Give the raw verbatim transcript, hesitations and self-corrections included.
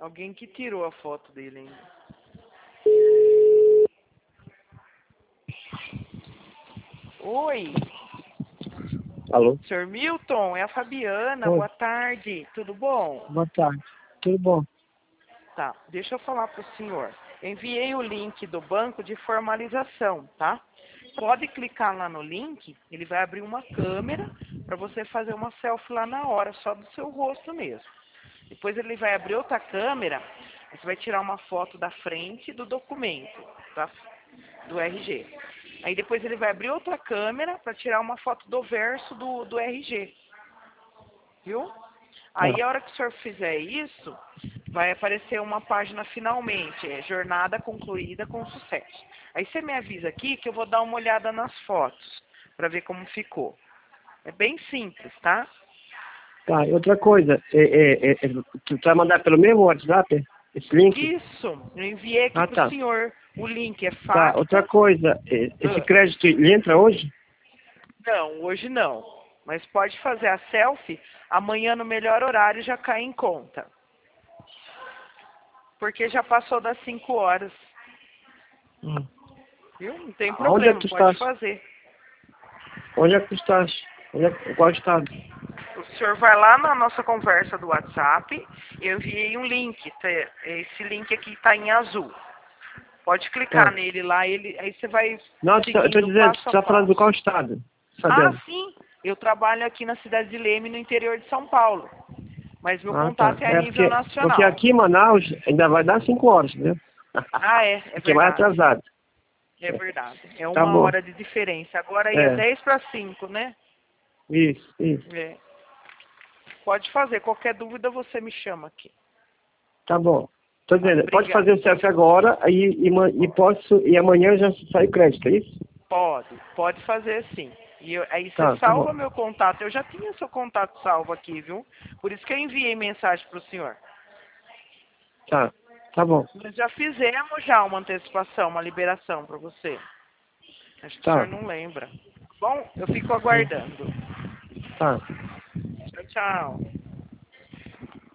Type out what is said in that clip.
Alguém que tirou a foto dele ainda. Oi, Alô? senhor Milton, é a Fabiana, Oi, boa tarde, tudo bom? boa tarde. Tudo bom? Tá, deixa eu falar para o senhor. Enviei o link do banco de formalização, tá? Pode clicar lá no link, ele vai abrir uma câmera para você fazer uma selfie lá na hora, só do seu rosto mesmo. Depois ele vai abrir outra câmera, você vai tirar uma foto da frente do documento, tá? Do R G. Aí depois ele vai abrir outra câmera para tirar uma foto do verso do, do R G. Viu? Tá, Aí a hora que o senhor fizer isso, vai aparecer uma página finalmente, é jornada concluída com sucesso. Aí você me avisa aqui que eu vou dar uma olhada nas fotos, para ver como ficou. É bem simples, tá? tá. E outra coisa, é, é, é, é, tu vai mandar pelo mesmo WhatsApp esse link? Isso, eu enviei aqui Ah, para o tá. senhor. O link é Tá, outra facta. coisa, é, esse Ah, crédito ele entra hoje? não, hoje não. Mas pode fazer a selfie, amanhã no melhor horário já cai em conta. Porque já passou das cinco horas, Hum. viu? Não tem Onde é que problema, tu pode estás? fazer. Onde é que tu estás? Onde é que, qual estado? O senhor vai lá na nossa conversa do WhatsApp, eu enviei um link, tá? Esse link aqui está em azul. Pode clicar Tá. nele lá, ele, aí você vai Não, tu tá- eu estou seguindo dizendo, tu passo a está falando do qual passo. estado? Ah, Sabendo. sim, eu trabalho aqui na cidade de Leme, no interior de São Paulo. Mas meu Ah, tá. contato é a É nível porque, porque nacional. aqui em Manaus ainda vai dar cinco horas, né? Ah, é, é Porque é mais verdade. atrasado. É verdade. É Tá uma bom. hora de diferença. Agora aí é É, dez para cinco, né? isso, isso. É. Pode fazer. Qualquer dúvida você me chama aqui. Tá bom. Tô Tá? dizendo, pode Obrigada. fazer o selfie agora aí, e, ma- e posso, e amanhã já sai o crédito, é isso? Pode. Pode fazer sim. E eu- aí você Tá, tá bom. salva meu contato. Eu já tinha seu contato salvo aqui, viu? Por isso que eu enviei mensagem para o senhor. Tá, tá bom. Nós já fizemos já uma antecipação, uma liberação para você. Acho que o senhor Tá, não lembra. Bom, eu fico hum, aguardando. tá. Tchau, tchau.